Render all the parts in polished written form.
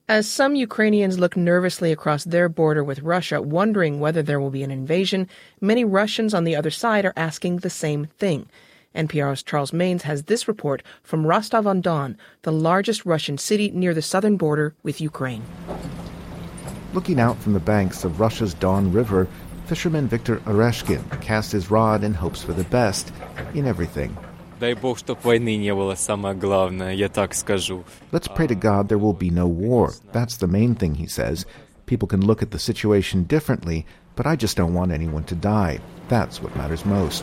As some Ukrainians look nervously across their border with Russia, wondering whether there will be an invasion, many Russians on the other side are asking the same thing. NPR's Charles Maynes has this report from Rostov-on-Don, the largest Russian city near the southern border with Ukraine. Looking out from the banks of Russia's Don River, fisherman Viktor Oreshkin casts his rod and hopes for the best in everything. Дай Бог, чтоб войны не было, самое главное, я так скажу. Let's pray to God there will be no war. That's the main thing, he says. People can look at the situation differently, but I just don't want anyone to die. That's what matters most.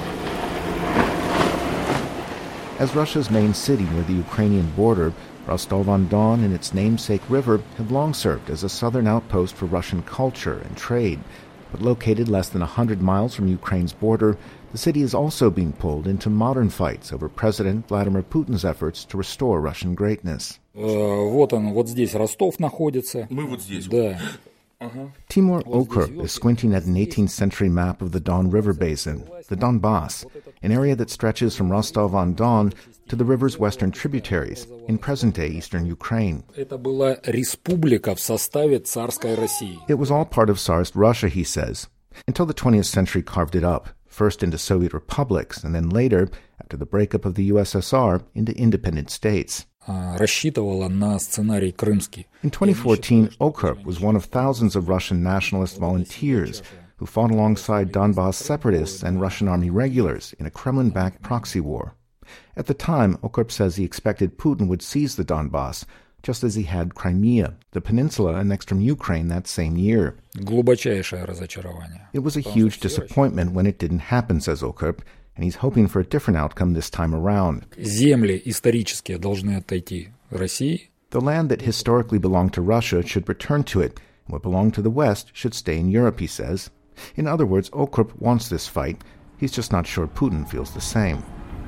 As Russia's main city near the Ukrainian border, Rostov-on-Don and its namesake river have long served as a southern outpost for Russian culture and trade. But located less than 100 miles from Ukraine's border, the city is also being pulled into modern fights over President Vladimir Putin's efforts to restore Russian greatness. Вот он, вот здесь Ростов находится. Мы вот здесь. Да. Timur Okurp is squinting at an 18th century map of the Don River Basin, the Donbass, an area that stretches from Rostov-on-Don to the river's western tributaries in present-day eastern Ukraine. Это была республика в составе царской России. It was all part of Tsarist Russia, he says, until the 20th century carved it up, first into Soviet republics, and then later, after the breakup of the USSR, into independent states. Рассчитывала на сценарий крымский. In 2014, Okurp was one of thousands of Russian nationalist volunteers who fought alongside Donbass separatists and Russian army regulars in a Kremlin-backed proxy war. At the time, Okurp says he expected Putin would seize the Donbass, just as he had Crimea, the peninsula annexed from Ukraine that same year. Глубочайшее разочарование. It was a huge disappointment when it didn't happen, says Okurp, and he's hoping for a different outcome this time around. Земли исторические должны отойти России. The land that historically belonged to Russia should return to it, and what belonged to the West should stay in Europe, he says. In other words, Okurp wants this fight. He's just not sure Putin feels the same.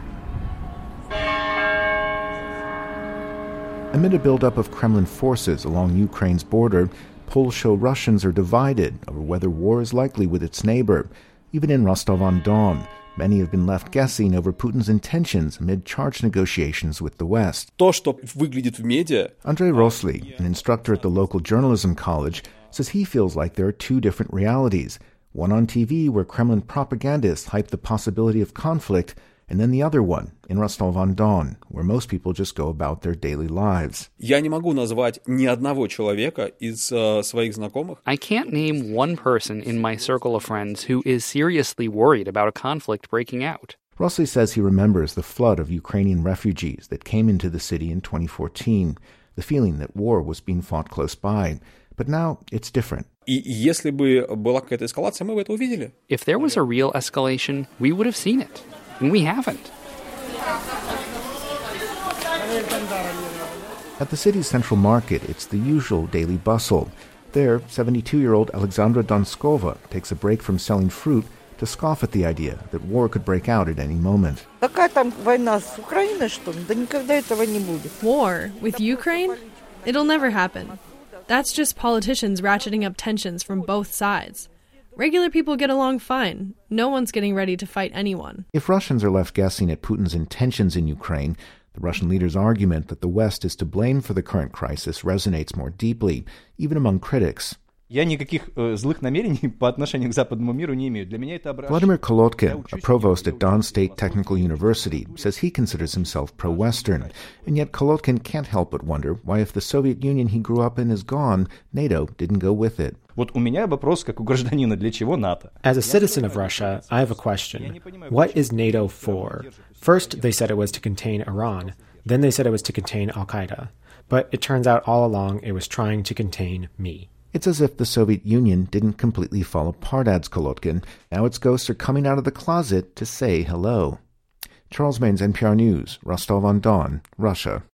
Amid a buildup of Kremlin forces along Ukraine's border, polls show Russians are divided over whether war is likely with its neighbor. Even in Rostov-on-Don, many have been left guessing over Putin's intentions amid charge negotiations with the West. То, что выглядит в медиа... Andrei Rosli, an instructor at the local journalism college, says he feels like there are two different realities. One on TV where Kremlin propagandists hype the possibility of conflict, and then the other one, in Rostov-on-Don, where most people just go about their daily lives. Я не могу назвать ни одного человека из своих знакомых. I can't name one person in my circle of friends who is seriously worried about a conflict breaking out. Rosli says he remembers the flood of Ukrainian refugees that came into the city in 2014, the feeling that war was being fought close by. But now it's different. И если бы была какая-то эскалация, мы бы это увидели. If there was a real escalation, we would have seen it. And we haven't. At the city's central market, it's the usual daily bustle. There, 72-year-old Alexandra Donskova takes a break from selling fruit to scoff at the idea that war could break out at any moment. War with Ukraine? It'll never happen. That's just politicians ratcheting up tensions from both sides. Regular people get along fine. No one's getting ready to fight anyone. If Russians are left guessing at Putin's intentions in Ukraine, the Russian leader's argument that the West is to blame for the current crisis resonates more deeply, even among critics. Я никаких злых намерений по отношению к западному миру не имею. Для меня это образец. Vladimir Kolotkin, a provost at Don State Technical University, says he considers himself pro-Western. And yet Kolotkin can't help but wonder why if the Soviet Union he grew up in is gone, NATO didn't go with it. Вот у меня вопрос, как у гражданина, для чего НАТО? As a citizen of Russia, I have a question. What is NATO for? First, they said it was to contain Iran. Then they said it was to contain Al-Qaeda. But it turns out all along it was trying to contain me. It's as if the Soviet Union didn't completely fall apart, adds Kolotkin. Now its ghosts are coming out of the closet to say hello. Charles Maynes, NPR News, Rostov-on-Don, Russia.